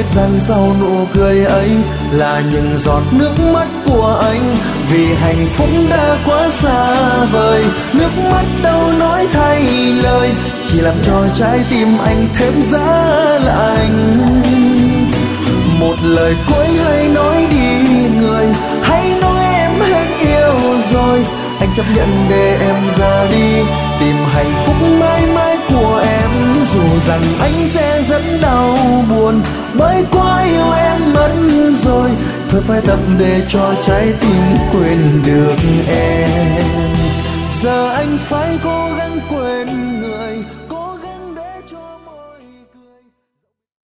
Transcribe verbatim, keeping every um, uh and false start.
biết rằng sau nụ cười ấy là những giọt nước mắt của anh. Vì hạnh phúc đã quá xa vời, nước mắt đâu nói thay lời, chỉ làm cho trái tim anh thêm giá lạnh. Một lời cuối hãy nói đi người, hãy nói em hết yêu rồi. Anh chấp nhận để em ra đi, tìm hạnh phúc mãi mãi của em. Dù rằng anh sẽ rất đau buồn, bởi quá yêu em mất rồi. Thôi phải tập để cho trái tim quên được em. Giờ anh phải cố gắng